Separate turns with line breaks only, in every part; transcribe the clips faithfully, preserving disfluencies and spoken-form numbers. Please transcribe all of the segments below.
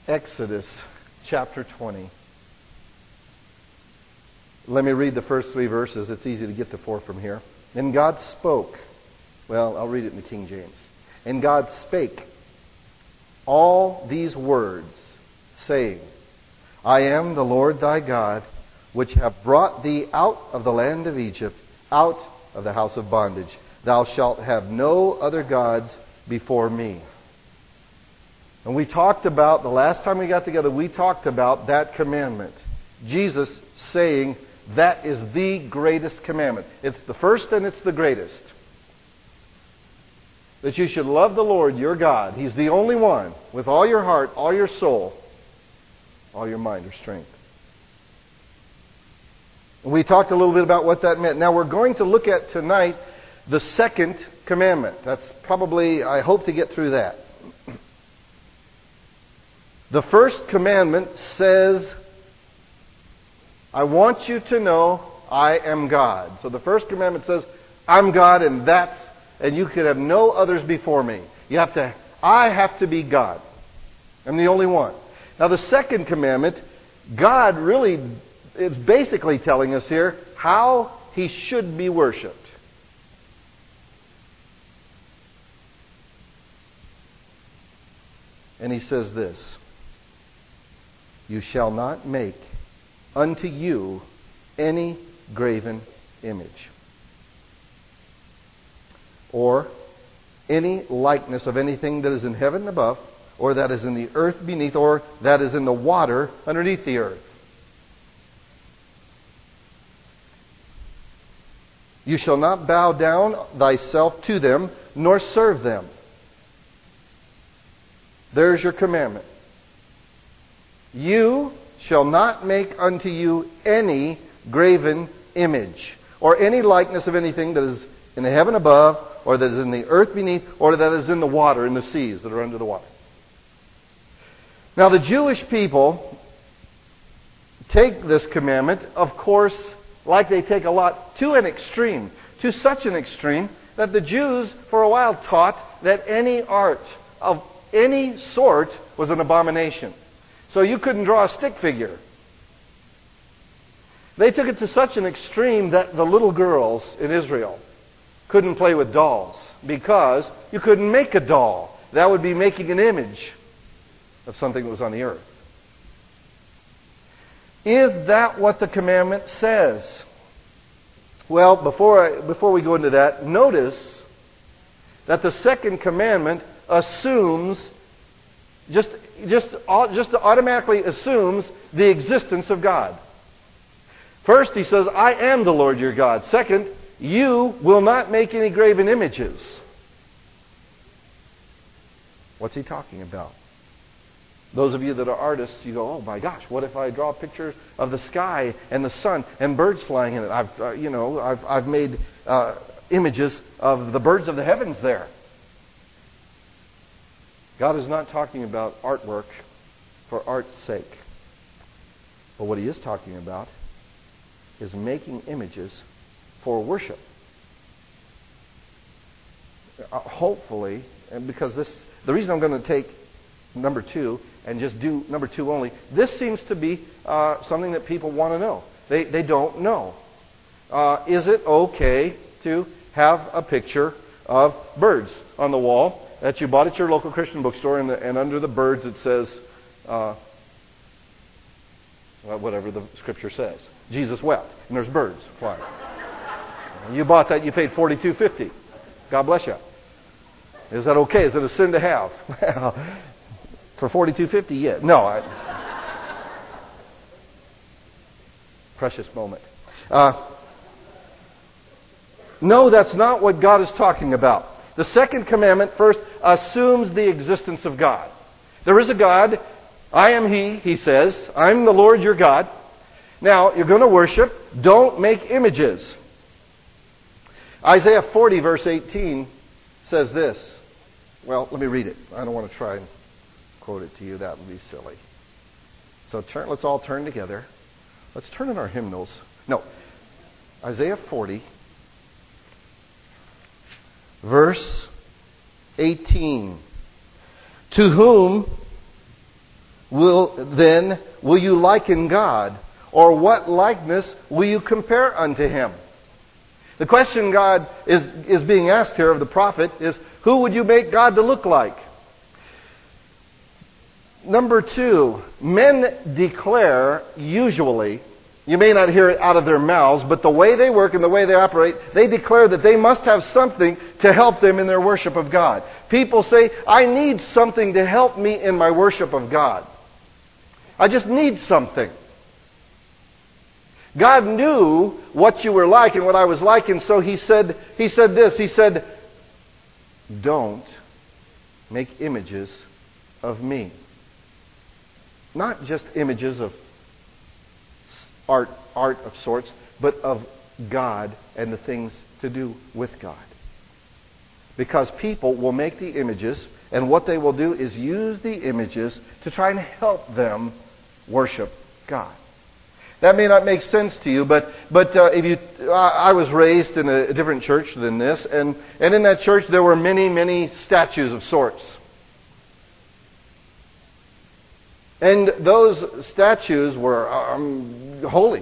Exodus chapter twenty. Let me read the first three verses. It's easy to get to four from here. And God spoke. Well, I'll read it in the King James. And God spake all these words, saying, I am the Lord thy God, which have brought thee out of the land of Egypt, out of the house of bondage. Thou shalt have no other gods before me. And we talked about, the last time we got together, we talked about that commandment. Jesus saying that is the greatest commandment. It's the first and it's the greatest. That you should love the Lord your God. He's the only one, with all your heart, all your soul, all your mind or strength. We talked a little bit about what that meant. Now we're going to look at tonight the second commandment. That's probably, I hope to get through that. The first commandment says, I want you to know I am God. So the first commandment says, I'm God and that's, and you could have no others before me. You have to, I have to be God. I'm the only one. Now the second commandment, God really is basically telling us here how He should be worshipped. And He says this, you shall not make unto you any graven image, or any likeness of anything that is in heaven above, or that is in the earth beneath, or that is in the water underneath the earth. You shall not bow down thyself to them, nor serve them. There's your commandment. You shall not make unto you any graven image, or any likeness of anything that is in the heaven above, or that is in the earth beneath, or that is in the water, in the seas that are under the water. Now the Jewish people take this commandment, of course, like they take a lot, to an extreme. To such an extreme that the Jews for a while taught that any art of any sort was an abomination. So you couldn't draw a stick figure. They took it to such an extreme that the little girls in Israel couldn't play with dolls because you couldn't make a doll. That would be making an image of something that was on the earth. Is that what the commandment says? Well, before I, before we go into that, notice that the second commandment assumes just just just automatically assumes the existence of God. First, he says, I am the Lord your God. Second, you will not make any graven images. What's he talking about? Those of you that are artists, you go, oh my gosh, what if I draw a picture of the sky and the sun and birds flying in it? I've, uh, you know, I've, I've made uh, images of the birds of the heavens there. God is not talking about artwork for art's sake. But what He is talking about is making images for worship. Uh, hopefully, and because this, the reason I'm going to take number two and just do number two only, this seems to be uh, something that people want to know. They they don't know. Uh, is it okay to have a picture of birds on the wall that you bought at your local Christian bookstore, and, the, and under the birds it says, uh, whatever the Scripture says, Jesus wept, and there's birds flying. You bought that, you paid forty-two fifty. God bless you. Is that okay? Is it a sin to have? For forty-two fifty, yeah. No. I, precious moment. Uh, no, that's not what God is talking about. The second commandment first assumes the existence of God. There is a God. I am He, He says. I'm the Lord your God. Now, you're going to worship. Don't make images. Isaiah forty, verse eighteen says this. Well, let me read it. I don't want to try and quote it to you. That would be silly. So turn, let's all turn together. Let's turn in our hymnals. No. Isaiah forty, verse eighteen. To whom will then will you liken God? Or what likeness will you compare unto him? The question God is, is being asked here of the prophet is, who would you make God to look like? Number two, men declare usually, you may not hear it out of their mouths, but the way they work and the way they operate, they declare that they must have something to help them in their worship of God. People say, I need something to help me in my worship of God. I just need something. God knew what you were like and what I was like, and so He said, He said this, He said, don't make images of me. Not just images of art, art of sorts, but of God and the things to do with God. Because people will make the images, and what they will do is use the images to try and help them worship God. That may not make sense to you, but but uh, if you, I, I was raised in a, a different church than this, and, and in that church there were many, many statues of sorts. And those statues were um, holy.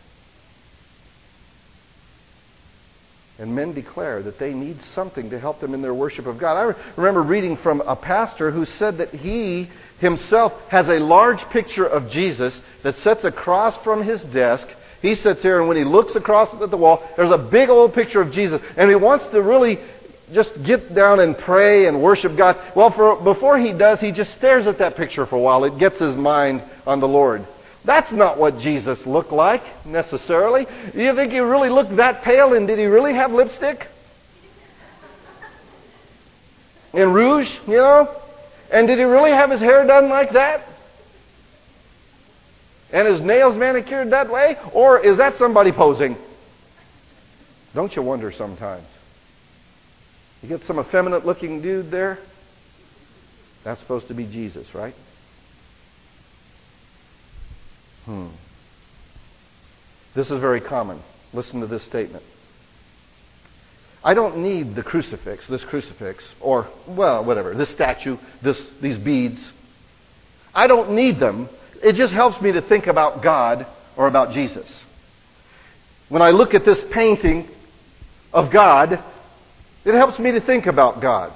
And men declare that they need something to help them in their worship of God. I remember reading from a pastor who said that he himself has a large picture of Jesus that sits across from his desk. He sits here, and when he looks across at the wall, there's a big old picture of Jesus. And he wants to really just get down and pray and worship God. Well, for, before he does, he just stares at that picture for a while. It gets his mind on the Lord. That's not what Jesus looked like, necessarily. You think he really looked that pale, and did he really have lipstick? And rouge, you know? And did he really have his hair done like that? And his nails manicured that way? Or is that somebody posing? Don't you wonder sometimes? You get some effeminate looking dude there? That's supposed to be Jesus, right? Hmm. This is very common. Listen to this statement. I don't need the crucifix, this crucifix, or, well, whatever, this statue, this, these beads. I don't need them. It just helps me to think about God or about Jesus. When I look at this painting of God, it helps me to think about God.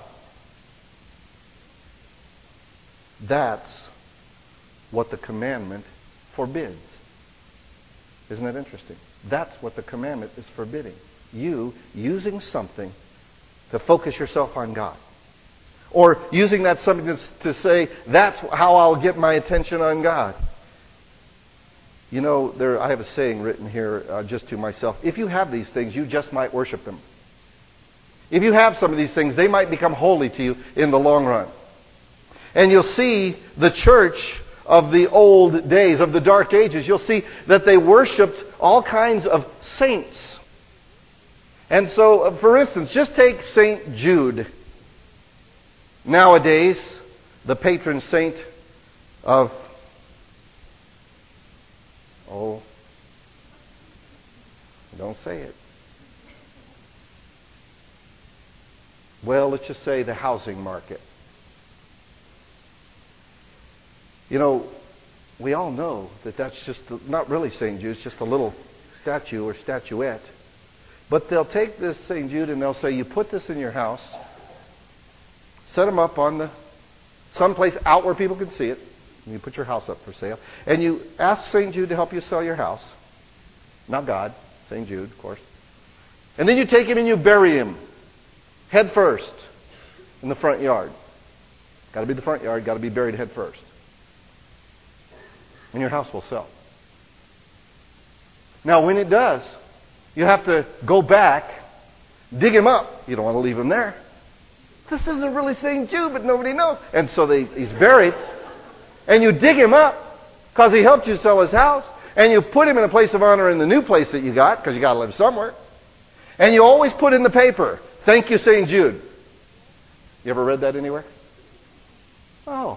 That's what the commandment forbids. Isn't that interesting? That's what the commandment is forbidding. You using something to focus yourself on God. Or using that something to, to say, that's how I'll get my attention on God. You know, there I have a saying written here uh, just to myself. If you have these things, you just might worship them. If you have some of these things, they might become holy to you in the long run. And you'll see the church of the old days, of the dark ages, you'll see that they worshipped all kinds of saints. And so, uh, for instance, just take Saint Jude. Nowadays, the patron saint of, oh, don't say it. Well, let's just say the housing market. You know, we all know that that's just not really Saint Jude, it's just a little statue or statuette. But they'll take this Saint Jude and they'll say, you put this in your house, set them up on the someplace out where people can see it, and you put your house up for sale, and you ask Saint Jude to help you sell your house. Not God, Saint Jude, of course. And then you take him and you bury him, head first, in the front yard. Got to be the front yard, got to be buried head first. And your house will sell. Now, when it does, you have to go back, dig him up. You don't want to leave him there. This isn't really Saint Jude, but nobody knows. And so they, he's buried. And you dig him up because he helped you sell his house. And you put him in a place of honor in the new place that you got, because you got to live somewhere. And you always put in the paper, thank you, Saint Jude. You ever read that anywhere? Oh.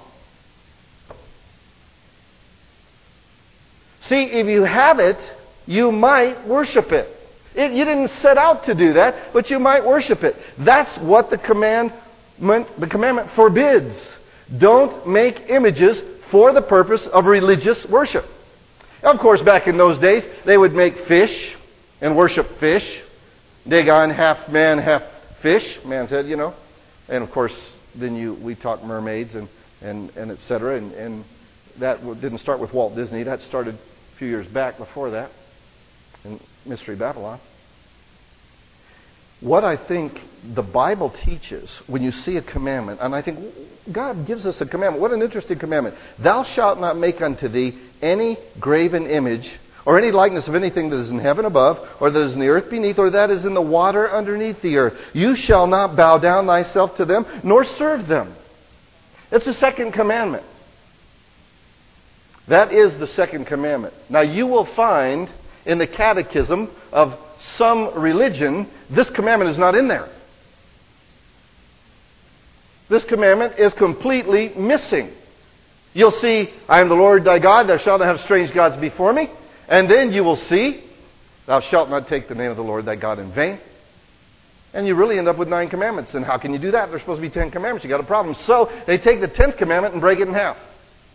See, if you have it, you might worship it. it. You didn't set out to do that, but you might worship it. That's what the commandment, the commandment forbids. Don't make images for the purpose of religious worship. Of course, back in those days, they would make fish and worship fish. Dagon, half man, half fish, man's head, you know. And of course, then you we talk mermaids and, and, and et cetera. And, and that didn't start with Walt Disney. That started a few years back before that in Mystery Babylon. What I think the Bible teaches when you see a commandment, and I think God gives us a commandment. What an interesting commandment. Thou shalt not make unto thee any graven image or any likeness of anything that is in heaven above, or that is in the earth beneath, or that is in the water underneath the earth. You shall not bow down thyself to them, nor serve them. It's the second commandment. That is the second commandment. Now you will find in the catechism of some religion, this commandment is not in there. This commandment is completely missing. You'll see, I am the Lord thy God, thou shalt not have strange gods before me. And then you will see, thou shalt not take the name of the Lord thy God in vain. And you really end up with nine commandments. And how can you do that? There's supposed to be ten commandments. You got a problem. So they take the tenth commandment and break it in half.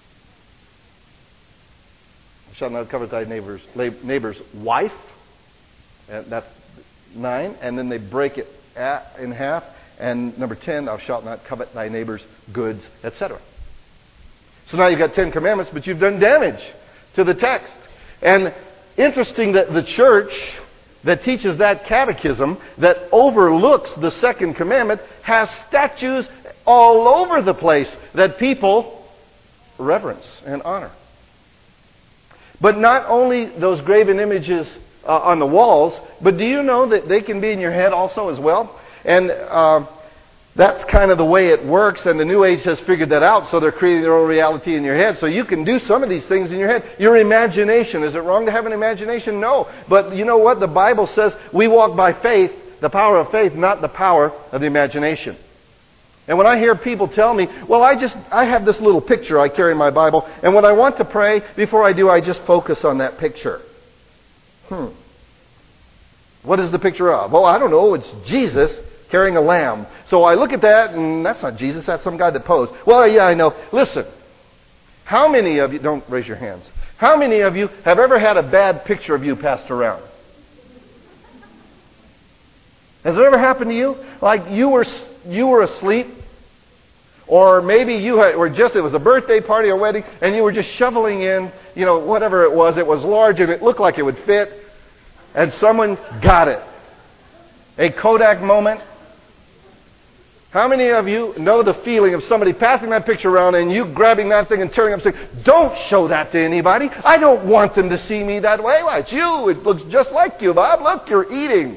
Thou shalt not covet thy neighbor's, neighbor's wife. And that's nine. And then they break it in half. And number ten, thou shalt not covet thy neighbor's goods, et cetera. So now you've got ten commandments, but you've done damage to the text. And interesting that the church that teaches that catechism, that overlooks the second commandment, has statues all over the place that people reverence and honor. But not only those graven images uh, on the walls, but do you know that they can be in your head also as well? And uh, that's kind of the way it works, and the New Age has figured that out, so they're creating their own reality in your head. So you can do some of these things in your head. Your imagination. Is it wrong to have an imagination? No. But you know what? The Bible says we walk by faith, the power of faith, not the power of the imagination. And when I hear people tell me, well, I just, I have this little picture I carry in my Bible, and when I want to pray, before I do, I just focus on that picture. Hmm. What is the picture of? Well, I don't know. It's Jesus carrying a lamb. So I look at that, and that's not Jesus. That's some guy that posed. Well, yeah, I know. Listen, how many of you, don't raise your hands, how many of you have ever had a bad picture of you passed around? Has it ever happened to you? Like you were you were asleep, or maybe you had, were just, it was a birthday party or wedding, and you were just shoveling in, you know, whatever it was. It was large, and it looked like it would fit, and someone got it. A Kodak moment. How many of you know the feeling of somebody passing that picture around and you grabbing that thing and tearing up saying, don't show that to anybody. I don't want them to see me that way. Why, it's you. It looks just like you, Bob. Look, you're eating.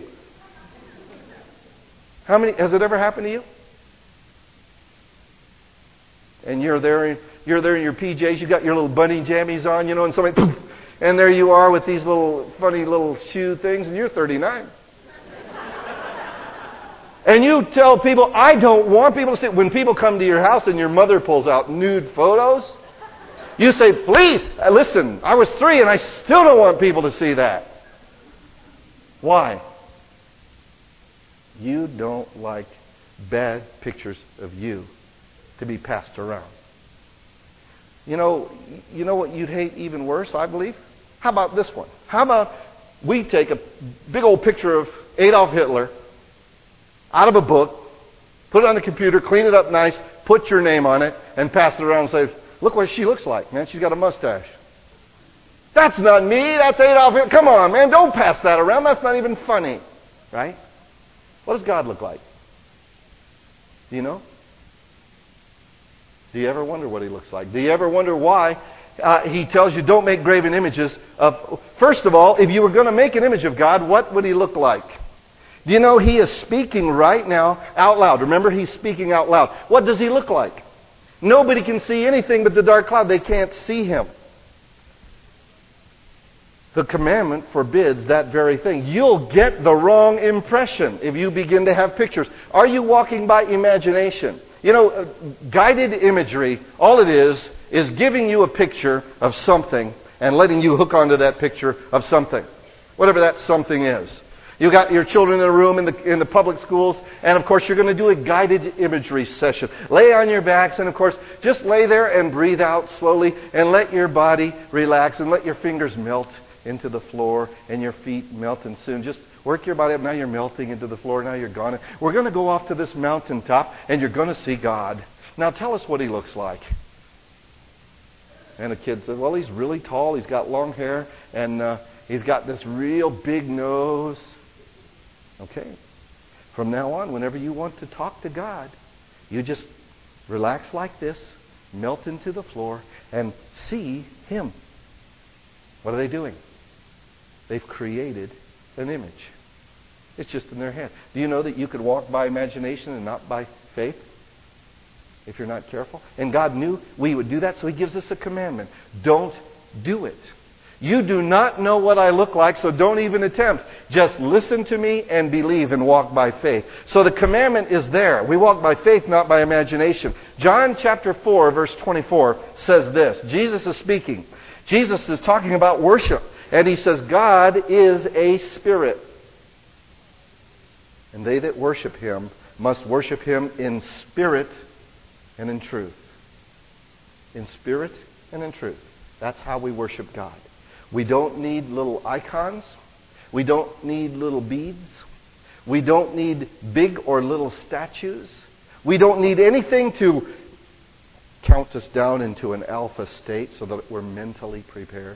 How many, has it ever happened to you? And you're there, you're there in your P Js, you got your little bunny jammies on, you know, and somebody, poof, and there you are with these little funny little shoe things, and you're thirty-nine. And you tell people, I don't want people to see. When people come to your house and your mother pulls out nude photos, you say, please, listen, I was three and I still don't want people to see that. Why? You don't like bad pictures of you to be passed around. You know, you know what you'd hate even worse, I believe? How about this one? How about we take a big old picture of Adolf Hitler out of a book, put it on the computer, clean it up nice, put your name on it, and pass it around and say, look what she looks like, man. She's got a mustache. That's not me. That's Adolf Hitler. Come on, man. Don't pass that around. That's not even funny. Right? What does God look like? Do you know? Do you ever wonder what He looks like? Do you ever wonder why uh, He tells you don't make graven images of... First of all, if you were going to make an image of God, what would He look like? Do you know He is speaking right now out loud? Remember, He's speaking out loud. What does He look like? Nobody can see anything but the dark cloud. They can't see Him. The commandment forbids that very thing. You'll get the wrong impression if you begin to have pictures. Are you walking by imagination? You know, guided imagery, all it is, is giving you a picture of something and letting you hook onto that picture of something. Whatever that something is. You got your children in a room in the in the public schools, and of course you're going to do a guided imagery session. Lay on your backs, and of course just lay there and breathe out slowly, and let your body relax, and let your fingers melt into the floor, and your feet melt. And soon, just work your body up. Now you're melting into the floor. Now you're gone. We're going to go off to this mountaintop, and you're going to see God. Now tell us what He looks like. And a kid said, well, he's really tall. He's got long hair, and uh, he's got this real big nose. Okay. From now on, whenever you want to talk to God, you just relax like this, melt into the floor, and see Him. What are they doing? They've created an image. It's just in their head. Do you know that you could walk by imagination and not by faith? If you're not careful. And God knew we would do that, so He gives us a commandment. Don't do it. You do not know what I look like, so don't even attempt. Just listen to me and believe and walk by faith. So the commandment is there. We walk by faith, not by imagination. John chapter four, verse twenty-four says this. Jesus is speaking. Jesus is talking about worship. And He says, God is a spirit. And they that worship Him must worship Him in spirit and in truth. In spirit and in truth. That's how we worship God. We don't need little icons. We don't need little beads. We don't need big or little statues. We don't need anything to count us down into an alpha state so that we're mentally prepared.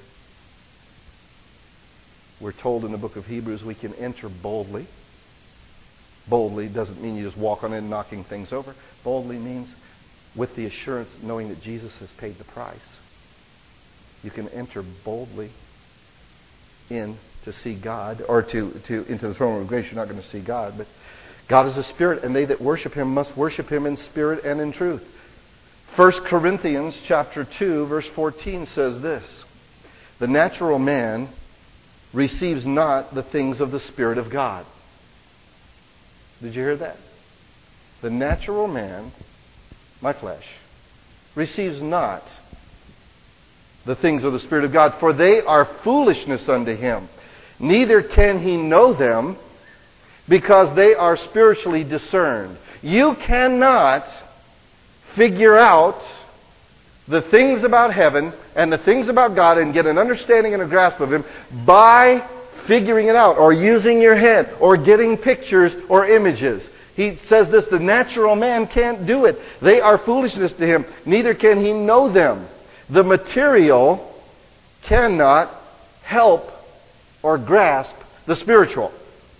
We're told in the book of Hebrews we can enter boldly. Boldly doesn't mean you just walk on in knocking things over. Boldly means with the assurance knowing that Jesus has paid the price. You can enter boldly in to see God, or to, to into the throne room of grace. You're not going to see God, but God is a spirit, and they that worship Him must worship Him in spirit and in truth. First Corinthians chapter two, verse fourteen says this: the natural man receives not the things of the Spirit of God. Did you hear that? The natural man, my flesh, receives not the things of the Spirit of God, for they are foolishness unto him. Neither can he know them, because they are spiritually discerned. You cannot figure out the things about heaven and the things about God and get an understanding and a grasp of Him by figuring it out or using your head or getting pictures or images. He says this: the natural man can't do it. They are foolishness to him. Neither can he know them. The material cannot help or grasp the spiritual.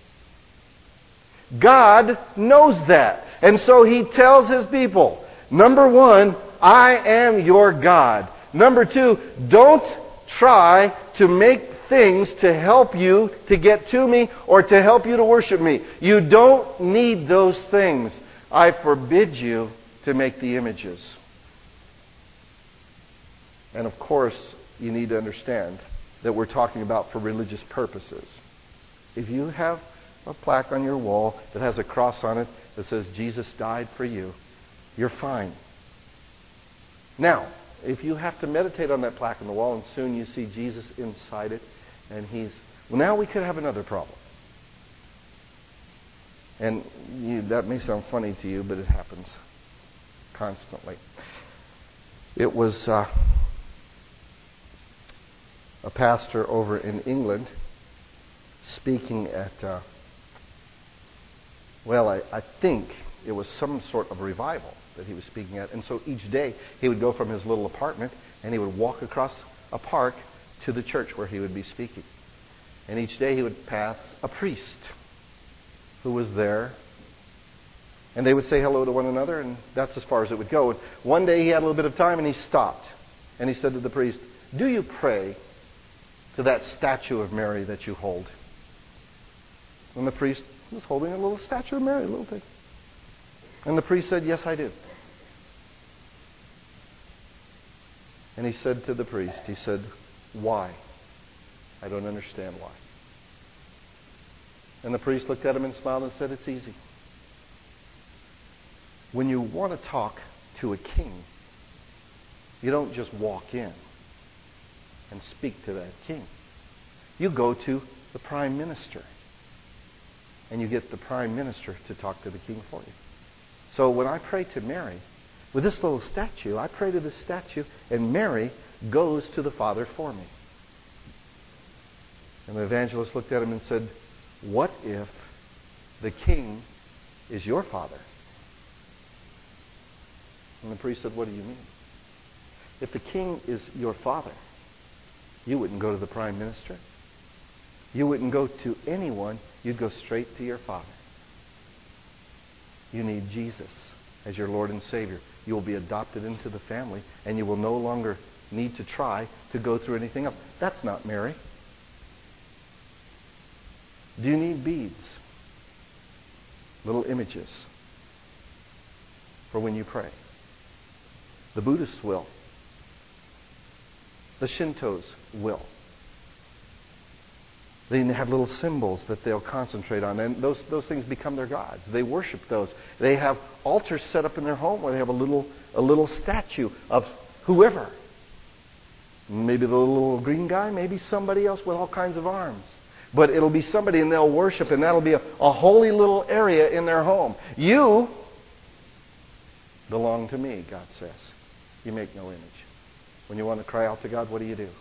God knows that. And so He tells His people, number one, I am your God. Number two, don't try to make things to help you to get to me or to help you to worship me. You don't need those things. I forbid you to make the images. And of course, you need to understand that we're talking about for religious purposes. If you have a plaque on your wall that has a cross on it that says Jesus died for you, you're fine. Now, if you have to meditate on that plaque on the wall and soon you see Jesus inside it and He's... Well, now we could have another problem. And you, that may sound funny to you, but it happens constantly. It was uh, a pastor over in England speaking at... Uh, well, I, I think it was some sort of revival that he was speaking at. And so each day he would go from his little apartment and he would walk across a park to the church where he would be speaking. And each day he would pass a priest who was there. And they would say hello to one another, and that's as far as it would go. And one day he had a little bit of time and he stopped. And he said to the priest, "Do you pray to that statue of Mary that you hold?" And the priest was holding a little statue of Mary, a little thing. And the priest said, "Yes, I do." And he said to the priest, he said, "Why? I don't understand why." And the priest looked at him and smiled and said, "It's easy. When you want to talk to a king, you don't just walk in and speak to that king. You go to the prime minister and you get the prime minister to talk to the king for you. So when I pray to Mary, with this little statue, I pray to this statue, and Mary goes to the Father for me. And the evangelist looked at him and said, what if the king is your father? And the priest said, what do you mean? If the king is your father, you wouldn't go to the prime minister. You wouldn't go to anyone. You'd go straight to your Father. You need Jesus as your Lord and Savior. You will be adopted into the family, and you will no longer need to try to go through anything else. That's not Mary. Do you need beads? Little images for when you pray. The Buddhists will. The Shintos will. They have little symbols that they'll concentrate on, and those those things become their gods. They worship those. They have altars set up in their home where they have a little a little statue of whoever. Maybe the little green guy, maybe somebody else with all kinds of arms. But it'll be somebody, and they'll worship, and that'll be a, a holy little area in their home. You belong to me, God says. You make no image. When you want to cry out to God, what do you do?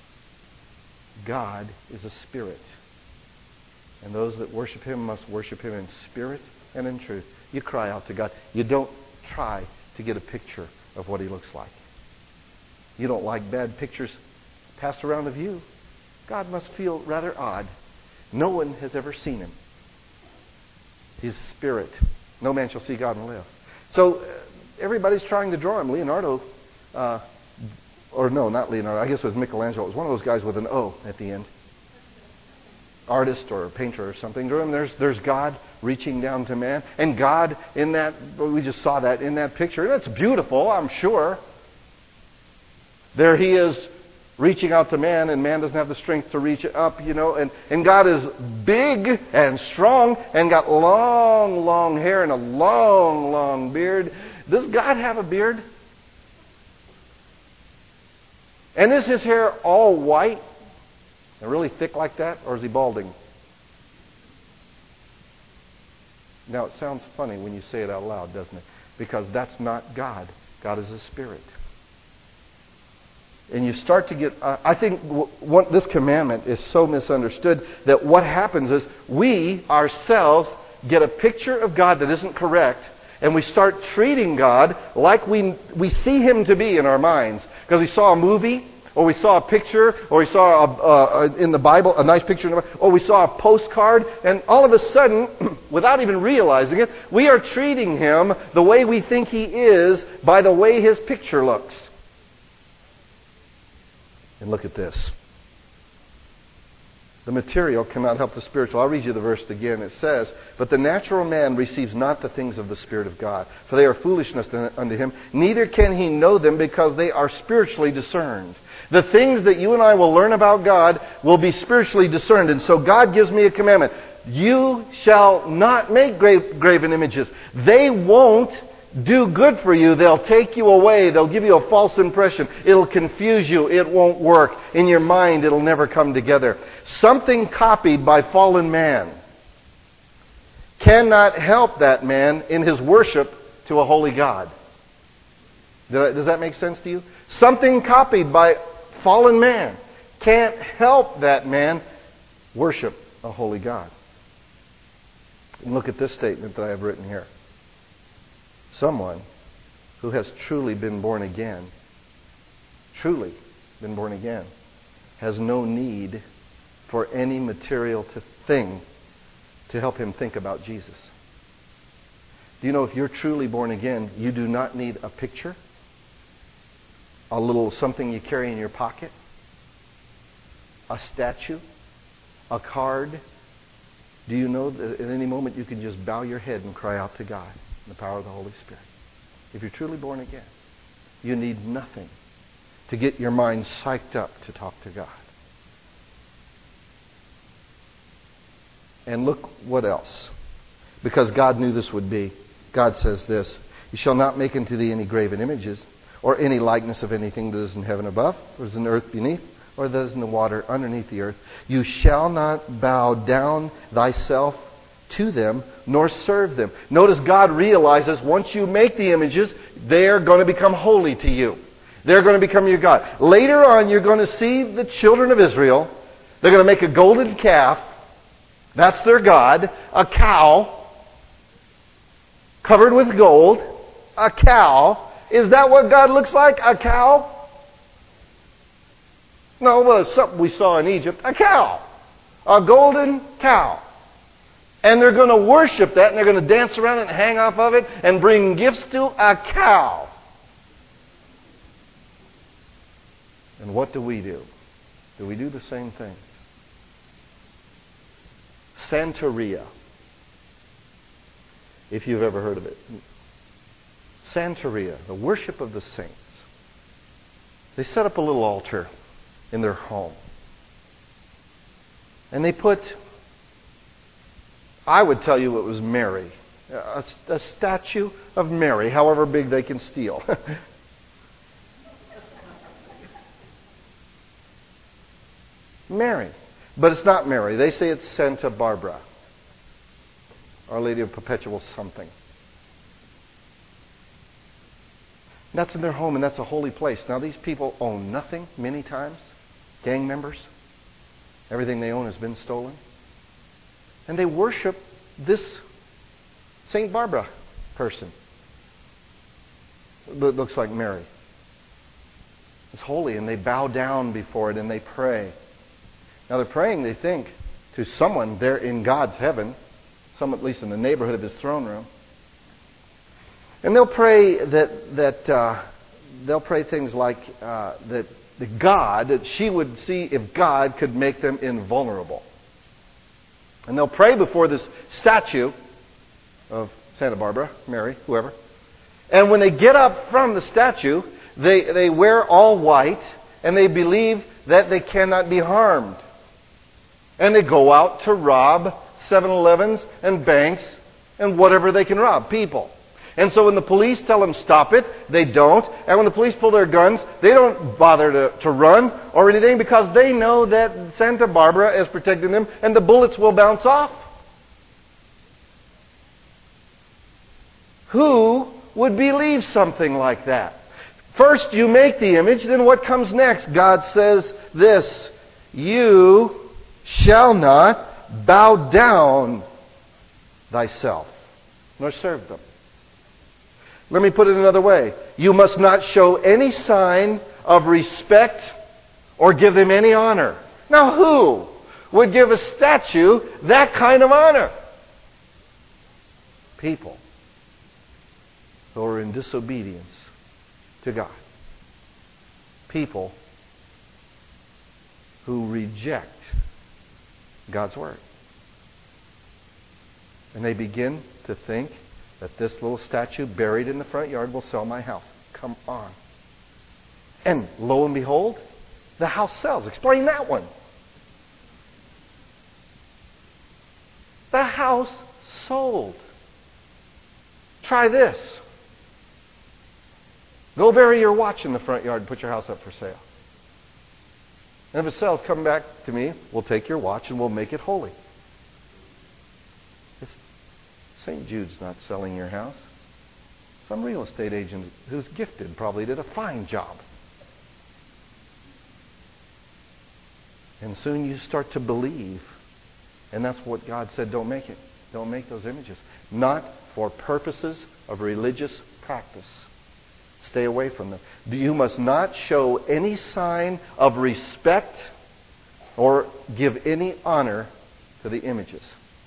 God is a spirit. And those that worship Him must worship Him in spirit and in truth. You cry out to God. You don't try to get a picture of what He looks like. You don't like bad pictures passed around of you. God must feel rather odd. No one has ever seen Him. He's a spirit. No man shall see God and live. So uh, everybody's trying to draw Him. Leonardo... Uh, Or no, not Leonardo. I guess it was Michelangelo. It was one of those guys with an O at the end. Artist or painter or something. There's, there's God reaching down to man. And God in that, we just saw that in that picture. That's beautiful, I'm sure. There He is reaching out to man, and man doesn't have the strength to reach up, you know. And, and God is big and strong and got long, long hair and a long, long beard. Does God have a beard? And is His hair all white and really thick like that, or is He balding? Now, it sounds funny when you say it out loud, doesn't it? Because that's not God. God is a spirit. And you start to get... Uh, I think w- what, this commandment is so misunderstood that what happens is we ourselves get a picture of God that isn't correct, and we start treating God like we we see Him to be in our minds. Because we saw a movie, or we saw a picture, or we saw a, a, in the Bible, a nice picture in the Bible, or we saw a postcard, and all of a sudden, without even realizing it, we are treating Him the way we think He is by the way His picture looks. And look at this. The material cannot help the spiritual. I'll read you the verse again. It says, but the natural man receives not the things of the Spirit of God, for they are foolishness unto him. Neither can he know them, because they are spiritually discerned. The things that you and I will learn about God will be spiritually discerned. And so God gives me a commandment. You shall not make gra- graven images. They won't do good for you. They'll take you away. They'll give you a false impression. It'll confuse you. It won't work. In your mind, it'll never come together. Something copied by fallen man cannot help that man in his worship to a holy God. Does that make sense to you? Something copied by fallen man can't help that man worship a holy God. And look at this statement that I have written here. Someone who has truly been born again, truly been born again, has no need for any material to thing to help him think about Jesus. Do you know, if you're truly born again, you do not need a picture, a little something you carry in your pocket, a statue, a card. Do you know that at any moment you can just bow your head and cry out to God in the power of the Holy Spirit? If you're truly born again, you need nothing to get your mind psyched up to talk to God. And look what else. Because God knew this would be. God says this, you shall not make unto thee any graven images, or any likeness of anything that is in heaven above, or is in the earth beneath, or that is in the water underneath the earth. You shall not bow down thyself to them, nor serve them. Notice God realizes once you make the images, they're going to become holy to you. They're going to become your God. Later on, you're going to see the children of Israel. They're going to make a golden calf. That's their God. A cow covered with gold. A cow. Is that what God looks like? A cow? No, well, it's something we saw in Egypt. A cow. A golden cow. And they're going to worship that, and they're going to dance around it and hang off of it and bring gifts to a cow. And what do we do? Do we do the same thing? Santeria. If you've ever heard of it. Santeria, the worship of the saints. They set up a little altar in their home. And they put, I would tell you it was Mary. A, a statue of Mary, however big they can steal. Mary. But it's not Mary. They say it's Santa Barbara. Our Lady of Perpetual something. And that's in their home, and that's a holy place. Now, these people own nothing many times. Gang members. Everything they own has been stolen. And they worship this Saint Barbara person. It looks like Mary. It's holy, and they bow down before it, and they pray. Now they're praying, they think, to someone there in God's heaven, some at least in the neighborhood of His throne room. And they'll pray that that uh, they'll pray things like uh, that the God, that she would see if God could make them invulnerable. And they'll pray before this statue of Santa Barbara, Mary, whoever. And when they get up from the statue, they, they wear all white, and they believe that they cannot be harmed. And they go out to rob seven elevens and banks and whatever they can rob, people. And so when the police tell them stop it, they don't. And when the police pull their guns, they don't bother to, to run or anything because they know that Santa Barbara is protecting them and the bullets will bounce off. Who would believe something like that? First you make the image, then what comes next? God says this, you shall not bow down thyself, nor serve them. Let me put it another way. You must not show any sign of respect or give them any honor. Now who would give a statue that kind of honor? People who are in disobedience to God. People who reject God's Word. And they begin to think that this little statue buried in the front yard will sell my house. Come on. And lo and behold, the house sells. Explain that one. The house sold. Try this. Go bury your watch in the front yard and put your house up for sale. And if it sells, come back to me. We'll take your watch and we'll make it holy. Saint Jude's not selling your house. Some real estate agent who's gifted probably did a fine job. And soon you start to believe. And that's what God said, don't make it. Don't make those images. Not for purposes of religious practice. Stay away from them. You must not show any sign of respect or give any honor to the images.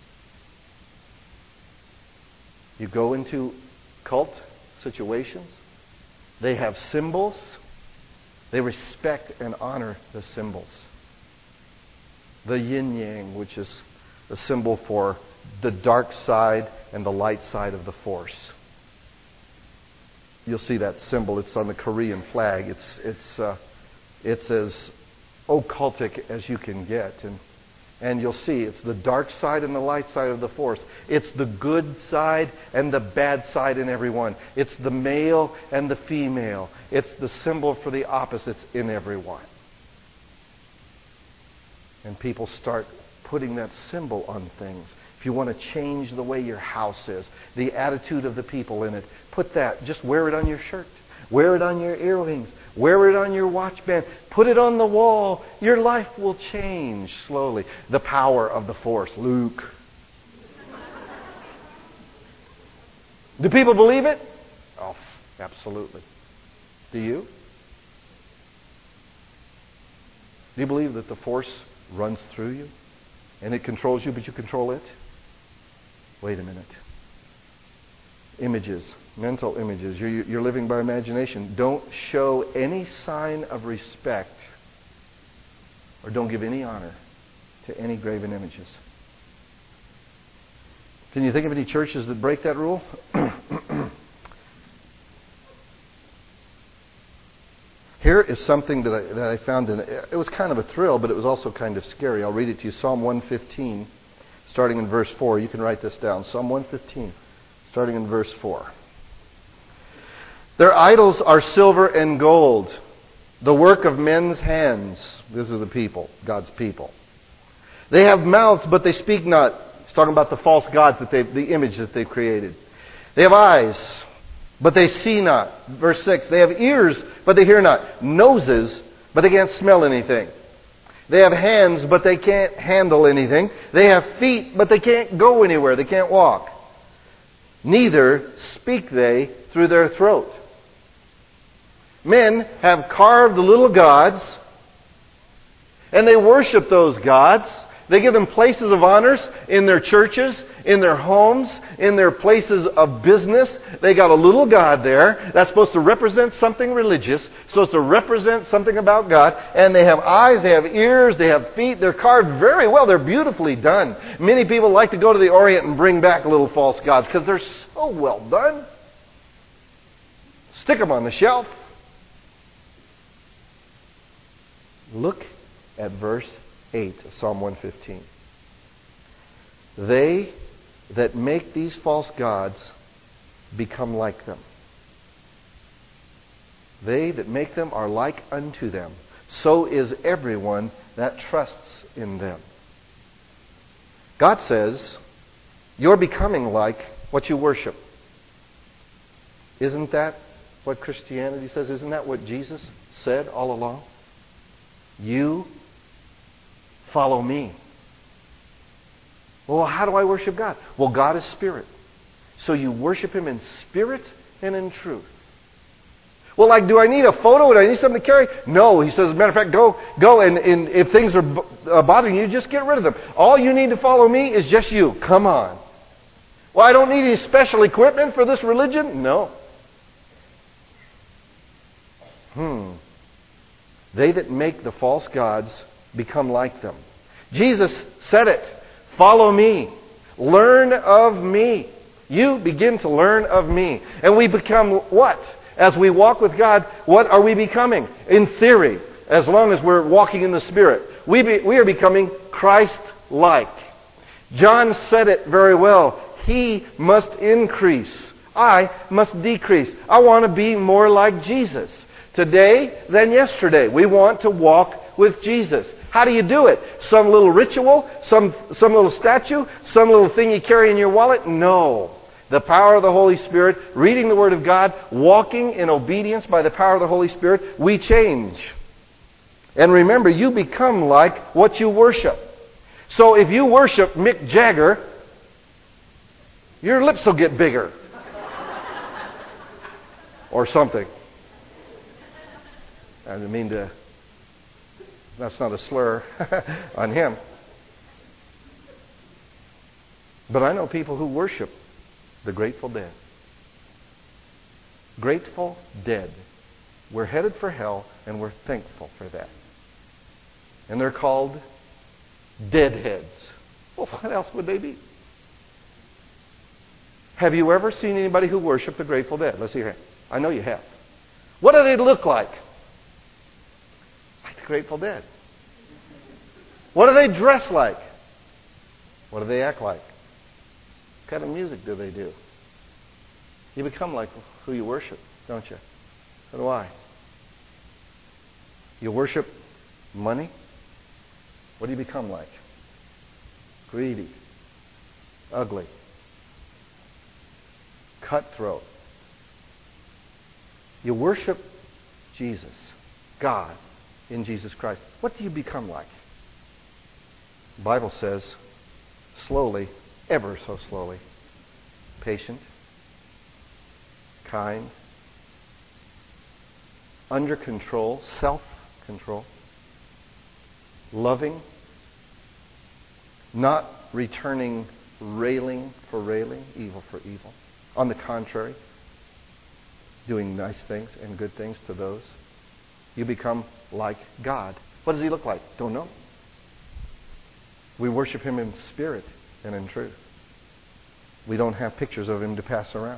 You go into cult situations. They have symbols. They respect and honor the symbols. The yin-yang, which is a symbol for the dark side and the light side of the force. You'll see that symbol. It's on the Korean flag. It's it's uh, it's as occultic as you can get, and and you'll see it's the dark side and the light side of the force. It's the good side and the bad side in everyone. It's the male and the female. It's the symbol for the opposites in everyone. And people start putting that symbol on things. If you want to change the way your house is, the attitude of the people in it, put that, just wear it on your shirt. Wear it on your earrings. Wear it on your watch band. Put it on the wall. Your life will change slowly. The power of the Force. Luke. Do people believe it? Oh, absolutely. Do you? Do you believe that the Force runs through you and it controls you, but you control it? Wait a minute. Images, mental images. You're, you're living by imagination. Don't show any sign of respect or don't give any honor to any graven images. Can you think of any churches that break that rule? Here is something that I, that I found in it. It was kind of a thrill, but it was also kind of scary. I'll read it to you. Psalm one fifteen, starting in verse four. You can write this down. Psalm one fifteen, starting in verse four. Their idols are silver and gold, the work of men's hands. This is the people, God's people. They have mouths, but they speak not. He's talking about the false gods, that they, the image that they've created. They have eyes, but they see not. Verse six, they have ears, but they hear not. Noses, but they can't smell anything. They have hands, but they can't handle anything. They have feet, but they can't go anywhere. They can't walk. Neither speak they through their throat. Men have carved little gods, and they worship those gods. They give them places of honors in their churches, in their homes, in their places of business. They got a little god there that's supposed to represent something religious, supposed to represent something about God. And they have eyes, they have ears, they have feet. They're carved very well. They're beautifully done. Many people like to go to the Orient and bring back little false gods because they're so well done. Stick them on the shelf. Look at verse eight of Psalm one fifteen. They that make these false gods become like them. They that make them are like unto them. So is everyone that trusts in them. God says, you're becoming like what you worship. Isn't that what Christianity says? Isn't that what Jesus said all along? You follow me. Well, how do I worship God? Well, God is spirit. So you worship Him in spirit and in truth. Well, like, do I need a photo? Do I need something to carry? No. He says, as a matter of fact, go, go and, and if things are uh, bothering you, just get rid of them. All you need to follow me is just you. Come on. Well, I don't need any special equipment for this religion? No. Hmm. They that make the false gods become like them. Jesus said it. Follow me. Learn of me. You begin to learn of me. And we become what? As we walk with God, what are we becoming? In theory, as long as we're walking in the Spirit, we, be, we are becoming Christ-like. John said it very well. He must increase. I must decrease. I want to be more like Jesus. Today than yesterday. We want to walk with Jesus. How do you do it? Some little ritual? Some, some little statue? Some little thing you carry in your wallet? No. The power of the Holy Spirit, reading the Word of God, walking in obedience by the power of the Holy Spirit, we change. And remember, you become like what you worship. So if you worship Mick Jagger, your lips will get bigger. Or something. I didn't mean to... That's not a slur on him. But I know people who worship the Grateful Dead. Grateful Dead. We're headed for hell, and we're thankful for that. And they're called deadheads. Well, what else would they be? Have you ever seen anybody who worshiped the Grateful Dead? Let's see your hand. I know you have. What do they look like? Like the Grateful Dead. What do they dress like? What do they act like? What kind of music do they do? You become like who you worship, don't you? So do I. You worship money? What do you become like? Greedy. ugly, cutthroat. You worship Jesus, God, in Jesus Christ. What do you become like? The Bible says, slowly, ever so slowly, patient, kind, under control, self-control, loving, not returning railing for railing, evil for evil. On the contrary, doing nice things and good things to those. You become like God. What does He look like? Don't know. We worship Him in spirit and in truth. We don't have pictures of Him to pass around.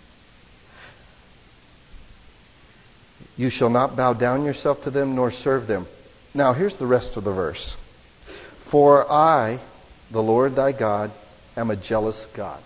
You shall not bow down yourself to them nor serve them. Now here's the rest of the verse. For I, the Lord thy God, am a jealous God.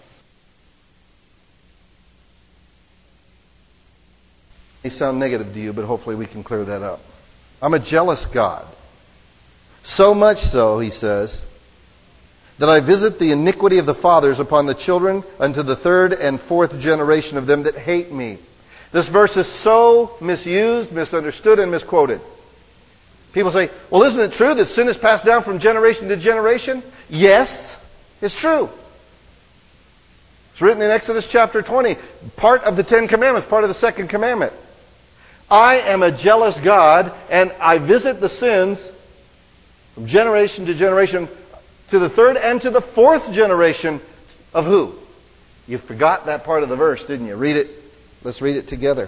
It may sound negative to you, but hopefully we can clear that up. I'm a jealous God. So much so, he says, that I visit the iniquity of the fathers upon the children unto the third and fourth generation of them that hate me. This verse is so misused, misunderstood, and misquoted. People say, well, isn't it true that sin is passed down from generation to generation? Yes, it's true. It's written in Exodus chapter twenty, part of the Ten Commandments, part of the second commandment. I am a jealous God, and I visit the sins from generation to generation, to the third and to the fourth generation of who? You forgot that part of the verse, didn't you? Read it. Let's read it together.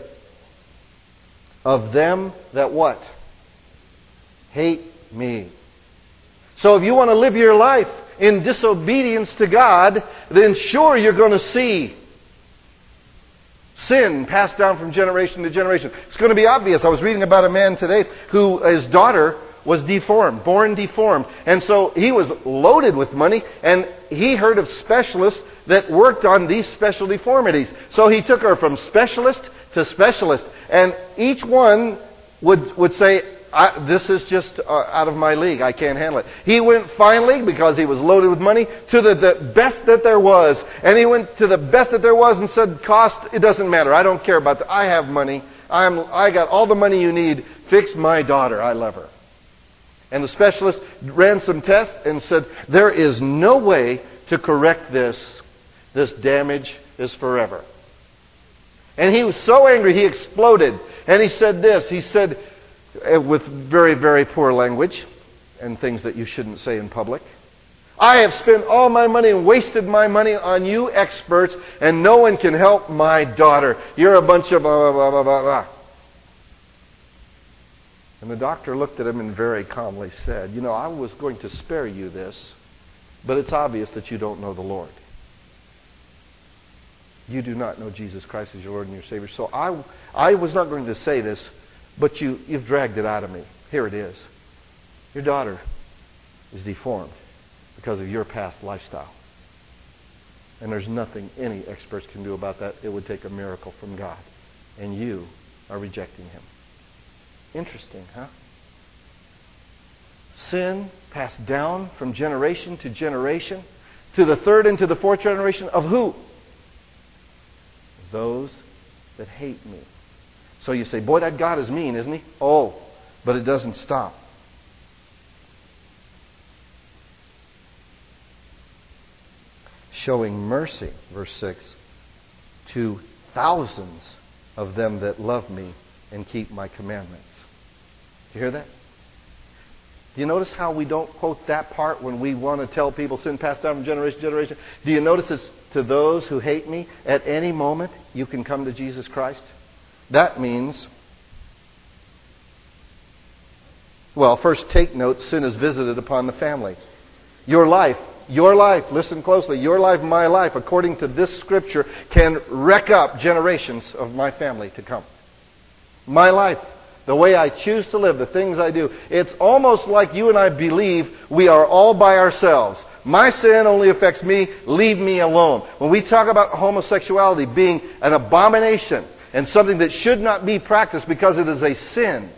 Of them that what? Hate me. So if you want to live your life in disobedience to God, then sure you're going to see sin passed down from generation to generation. It's going to be obvious. I was reading about a man today who, his daughter was deformed, born deformed. And so he was loaded with money, and he heard of specialists that worked on these special deformities. So he took her from specialist to specialist. And each one would, would say, I, this is just uh, out of my league. I can't handle it. He went finally, because he was loaded with money, to the, the best that there was. And he went to the best that there was and said, cost, it doesn't matter. I don't care about that. I have money. I'm, I got all the money you need. Fix my daughter. I love her. And the specialist ran some tests and said, there is no way to correct this. This damage is forever. And he was so angry, he exploded. And he said this. He said, with very, very poor language and things that you shouldn't say in public, I have spent all my money and wasted my money on you experts, and no one can help my daughter. You're a bunch of blah, blah, blah, blah, blah. And the doctor looked at him and very calmly said, you know, I was going to spare you this, but it's obvious that you don't know the Lord. You do not know Jesus Christ as your Lord and your Savior. So I, I was not going to say this, but you, you've dragged it out of me. Here it is. Your daughter is deformed because of your past lifestyle. And there's nothing any experts can do about that. It would take a miracle from God. And you are rejecting Him. Interesting, huh? Sin passed down from generation to generation to the third and to the fourth generation of who? Those that hate me. So you say, boy, that God is mean, isn't He? Oh, but it doesn't stop. Showing mercy, verse six, to thousands of them that love me and keep my commandments. Do you hear that? Do you notice how we don't quote that part when we want to tell people sin passed down from generation to generation? Do you notice it's to those who hate me? At any moment, you can come to Jesus Christ. That means, well, first take note, sin is visited upon the family. Your life, your life, listen closely, your life, my life, according to this scripture, can wreck up generations of my family to come. My life, the way I choose to live, the things I do, it's almost like you and I believe we are all by ourselves. My sin only affects me, leave me alone. When we talk about homosexuality being an abomination and something that should not be practiced because it is a sin,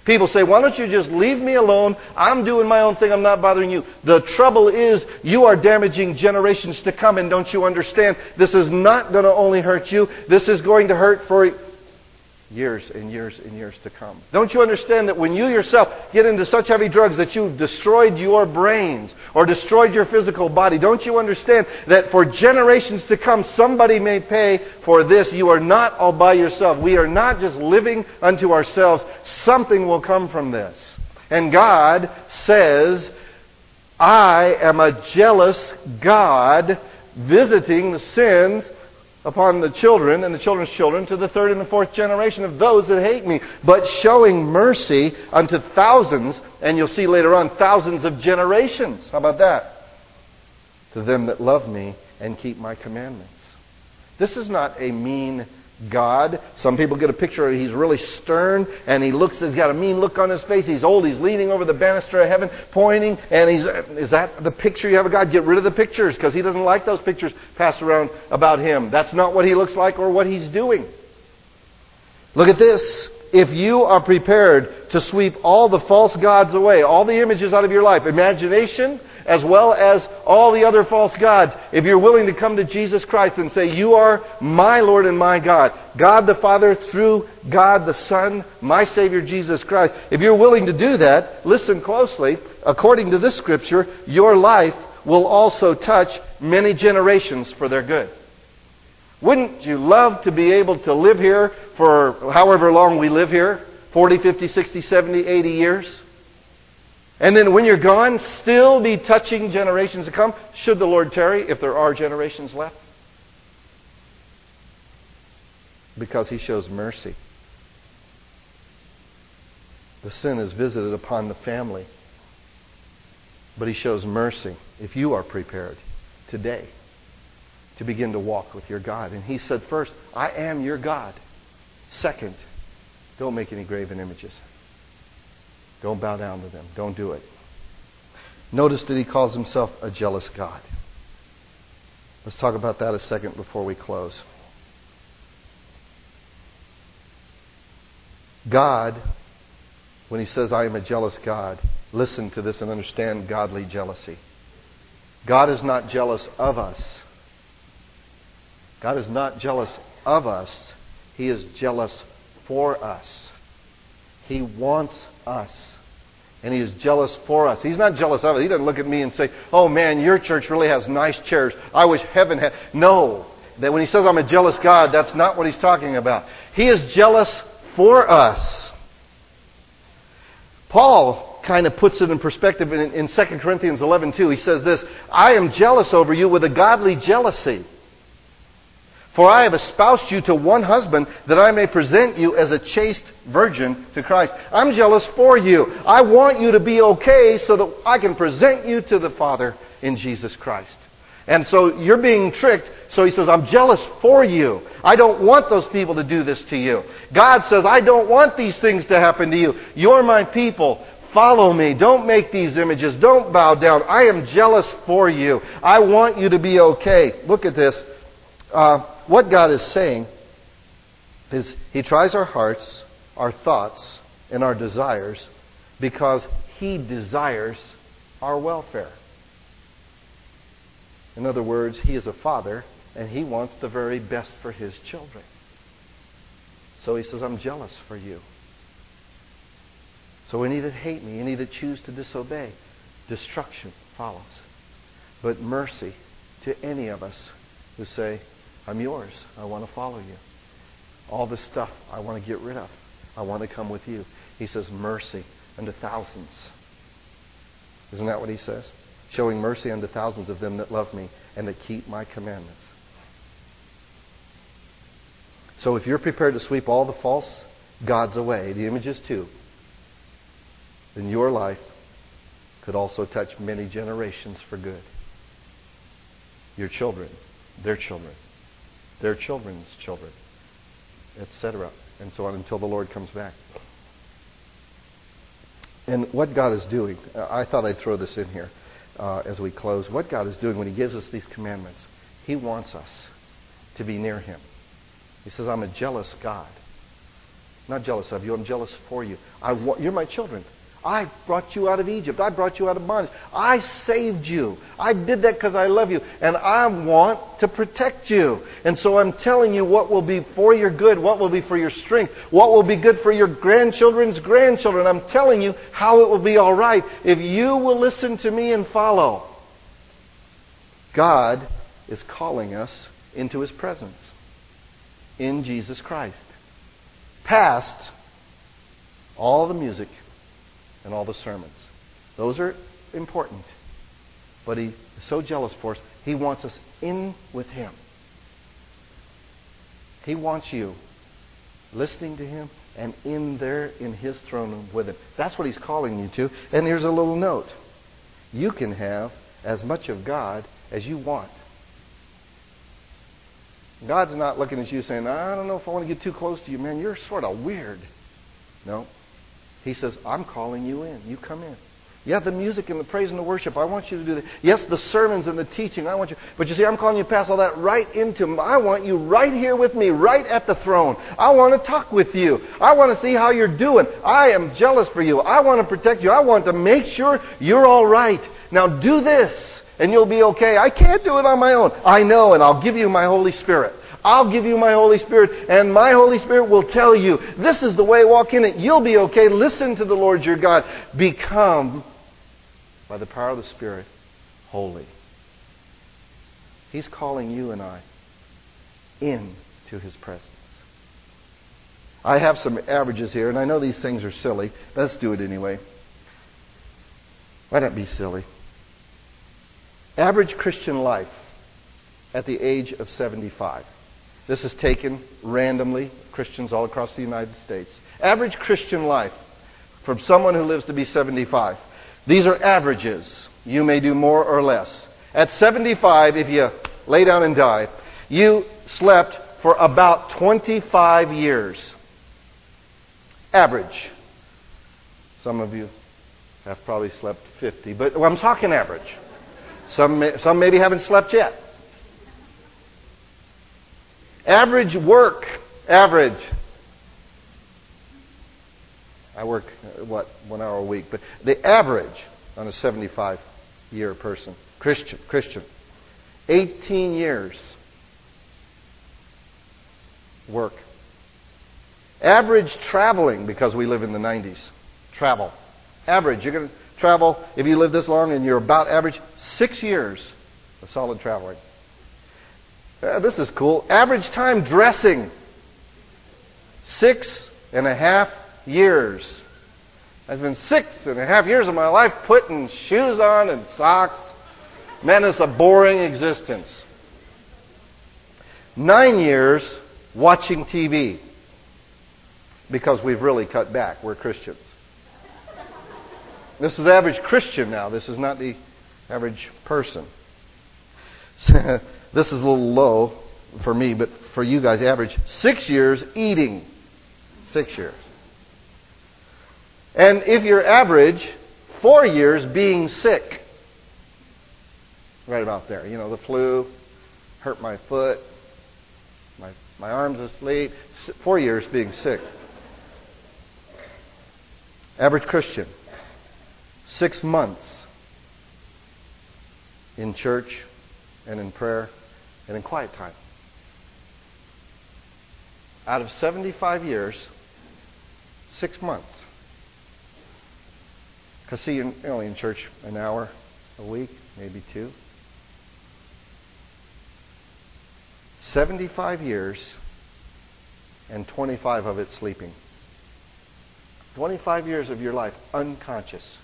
People say, why don't you just leave me alone? I'm doing my own thing. I'm not bothering you. The trouble is you are damaging generations to come, and don't you understand? This is not going to only hurt you. This is going to hurt for years and years and years to come. Don't you understand that when you yourself get into such heavy drugs that you've destroyed your brains or destroyed your physical body, don't you understand that for generations to come somebody may pay for this? You are not all by yourself. We are not just living unto ourselves. Something will come from this. And God says, I am a jealous God, visiting the sins upon the children and the children's children to the third and the fourth generation of those that hate me, but showing mercy unto thousands, and you'll see later on, thousands of generations. How about that? To them that love me and keep my commandments. This is not a mean God. Some people get a picture of he's really stern and he looks, he's got a mean look on his face. He's old, he's leaning over the banister of heaven, pointing, and he's, is that the picture you have of God? Get rid of the pictures, because he doesn't like those pictures passed around about him. That's not what he looks like or what he's doing. Look at this. If you are prepared to sweep all the false gods away, all the images out of your life, imagination, as well as all the other false gods, if you're willing to come to Jesus Christ and say, you are my Lord and my God, God the Father through God the Son, my Savior Jesus Christ, if you're willing to do that, listen closely, according to this scripture, your life will also touch many generations for their good. Wouldn't you love to be able to live here for however long we live here, forty, fifty, sixty, seventy, eighty years? And then when you're gone, still be touching generations to come, should the Lord tarry, if there are generations left. Because He shows mercy. The sin is visited upon the family. But He shows mercy if you are prepared today to begin to walk with your God. And He said first, I am your God. Second, don't make any graven images. Don't bow down to them. Don't do it. Notice that He calls Himself a jealous God. Let's talk about that a second before we close. God, when He says, I am a jealous God, listen to this and understand godly jealousy. God is not jealous of us. God is not jealous of us. He is jealous for us. He wants us. And He is jealous for us. He's not jealous of us. He doesn't look at me and say, oh man, your church really has nice chairs. I wish heaven had. No. That when He says I'm a jealous God, that's not what He's talking about. He is jealous for us. Paul kind of puts it in perspective in, in Second Corinthians eleven two. He says this, I am jealous over you with a godly jealousy. For I have espoused you to one husband, that I may present you as a chaste virgin to Christ. I'm jealous for you. I want you to be okay so that I can present you to the Father in Jesus Christ. And so you're being tricked. So he says, I'm jealous for you. I don't want those people to do this to you. God says, I don't want these things to happen to you. You're my people. Follow me. Don't make these images. Don't bow down. I am jealous for you. I want you to be okay. Look at this. Uh, what God is saying is He tries our hearts, our thoughts, and our desires because He desires our welfare. In other words, He is a father and He wants the very best for His children. So He says, I'm jealous for you. So any that hate me, any that choose to disobey, destruction follows. But mercy to any of us who say, I'm yours. I want to follow you. All this stuff I want to get rid of. I want to come with you. He says, mercy unto thousands. Isn't that what He says? Showing mercy unto thousands of them that love me and that keep my commandments. So if you're prepared to sweep all the false gods away, the images too, then your life could also touch many generations for good. Your children, their children, their children's children, et cetera, and so on until the Lord comes back. And what God is doing, I thought I'd throw this in here uh, as we close. What God is doing when He gives us these commandments, He wants us to be near Him. He says, I'm a jealous God. I'm not jealous of you. I'm jealous for you. I want, you're my children. I brought you out of Egypt. I brought you out of bondage. I saved you. I did that because I love you. And I want to protect you. And so I'm telling you what will be for your good, what will be for your strength, what will be good for your grandchildren's grandchildren. I'm telling you how it will be all right if you will listen to me and follow. God is calling us into His presence in Jesus Christ. Past all the music and all the sermons. Those are important. But He is so jealous for us, He wants us in with Him. He wants you listening to Him and in there in His throne room with Him. That's what He's calling you to. And here's a little note. You can have as much of God as you want. God's not looking at you saying, I don't know if I want to get too close to you, man. You're sort of weird. No. He says, I'm calling you in. You come in. Yeah, the music and the praise and the worship, I want you to do that. Yes, the sermons and the teaching, I want you. But you see, I'm calling you past all that right into Him. I want you right here with me, right at the throne. I want to talk with you. I want to see how you're doing. I am jealous for you. I want to protect you. I want to make sure you're all right. Now do this, and you'll be okay. I can't do it on my own. I know, and I'll give you my Holy Spirit. I'll give you my Holy Spirit, and my Holy Spirit will tell you, this is the way, walk in it. You'll be okay. Listen to the Lord your God. Become, by the power of the Spirit, holy. He's calling you and I into His presence. I have some averages here, and I know these things are silly. Let's do it anyway. Why not be silly? Average Christian life at the age of seventy-five. This is taken randomly, Christians all across the United States. Average Christian life from someone who lives to be seventy-five. These are averages. You may do more or less. At seventy-five, if you lay down and die, you slept for about twenty-five years. Average. Some of you have probably slept fifty, but well, I'm talking average. Some, may, some maybe haven't slept yet. Average work, average. I work, what, one hour a week. But the average on a seventy-five-year person, Christian, Christian, eighteen years work. Average traveling, because we live in the nineties, travel. Average, you're going to travel, if you live this long and you're about average, six years of solid traveling. Uh, this is cool. Average time dressing, six and a half years. I've been six and a half years of my life putting shoes on and socks. Man, it's a boring existence. Nine years watching T V. Because we've really cut back. We're Christians. This is average Christian now. This is not the average person. This is a little low for me, but for you guys, average six years eating. Six years. And if you're average, four years being sick. Right about there. You know, the flu, hurt my foot, my, my arm's asleep. Four years being sick. Average Christian. Six months in church and in prayer and in quiet time. Out of seventy-five years, six months. Because see, you're only in church an hour a week, maybe two. seventy-five years and twenty-five of it sleeping. twenty-five years of your life unconscious.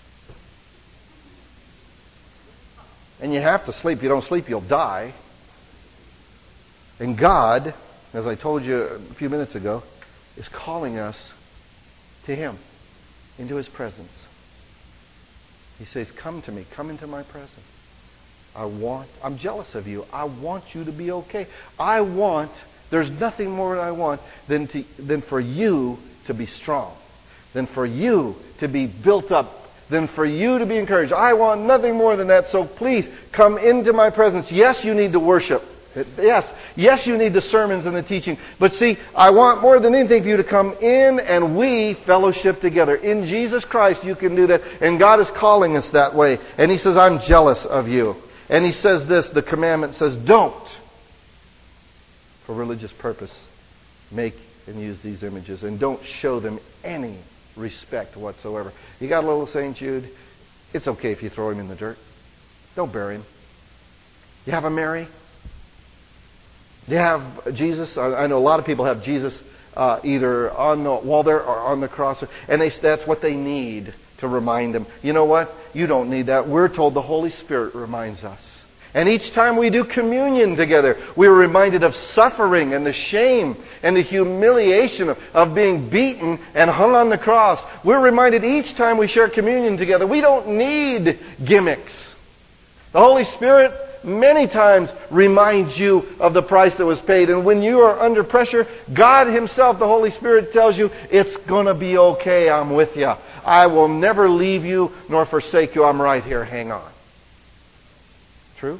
And you have to sleep. If you don't sleep, you'll die. And God, as I told you a few minutes ago, is calling us to Him, into His presence. He says, come to me. Come into my presence. I want, I'm jealous of you. I want you to be okay. I want, there's nothing more that I want than, to, than for you to be strong, than for you to be built up, than for you to be encouraged. I want nothing more than that. So please come into my presence. Yes, you need to worship. It, yes, yes, you need the sermons and the teaching. But see, I want more than anything for you to come in and we fellowship together. In Jesus Christ, you can do that. And God is calling us that way. And He says, I'm jealous of you. And He says this, the commandment says, don't, for religious purpose, make and use these images. And don't show them any respect whatsoever. You got a little Saint Jude? It's okay if you throw him in the dirt. Don't bury him. You have a Mary? You have Jesus? I know a lot of people have Jesus uh, either on the wall there or on the cross. And they, that's what they need to remind them. You know what? You don't need that. We're told the Holy Spirit reminds us. And each time we do communion together, we are reminded of suffering and the shame and the humiliation of, of being beaten and hung on the cross. We're reminded each time we share communion together, we don't need gimmicks. The Holy Spirit many times reminds you of the price that was paid. And when you are under pressure, God Himself, the Holy Spirit, tells you, it's going to be okay. I'm with you. I will never leave you nor forsake you. I'm right here. Hang on. True?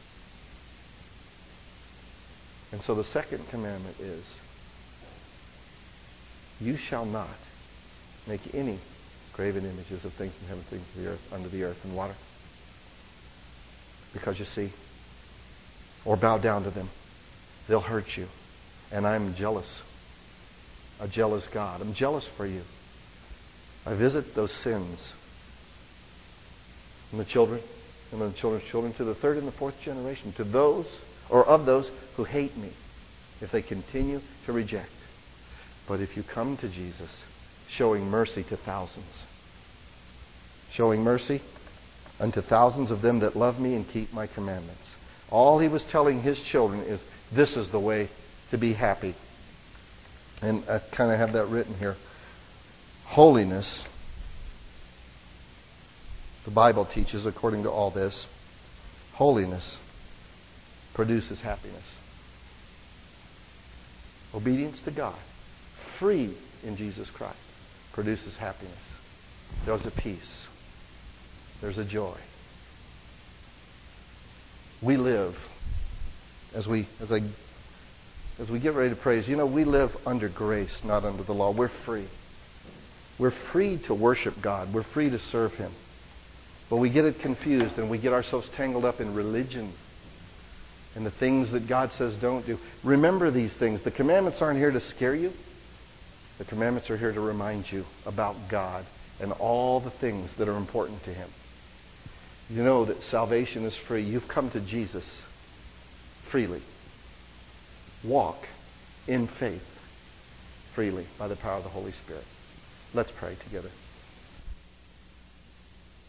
And so the second commandment is, you shall not make any graven images of things in heaven, things in the earth, under the earth and water. Because you see, or bow down to them. They'll hurt you. And I'm jealous. A jealous God. I'm jealous for you. I visit those sins in the children, and the children's children, to the third and the fourth generation, to those, or of those who hate me, if they continue to reject. But if you come to Jesus, showing mercy to thousands, showing mercy unto thousands of them that love me and keep my commandments. All He was telling His children is, this is the way to be happy. And I kind of have that written here. Holiness, the Bible teaches, according to all this, holiness produces happiness. Obedience to God, free in Jesus Christ, produces happiness. There's a peace. There's a joy. We live, as we as I as we get ready to praise, you know, we live under grace, not under the law. We're free. We're free to worship God. We're free to serve Him. But we get it confused and we get ourselves tangled up in religion and the things that God says don't do. Remember these things. The commandments aren't here to scare you. The commandments are here to remind you about God and all the things that are important to Him. You know that salvation is free. You've come to Jesus freely. Walk in faith freely by the power of the Holy Spirit. Let's pray together.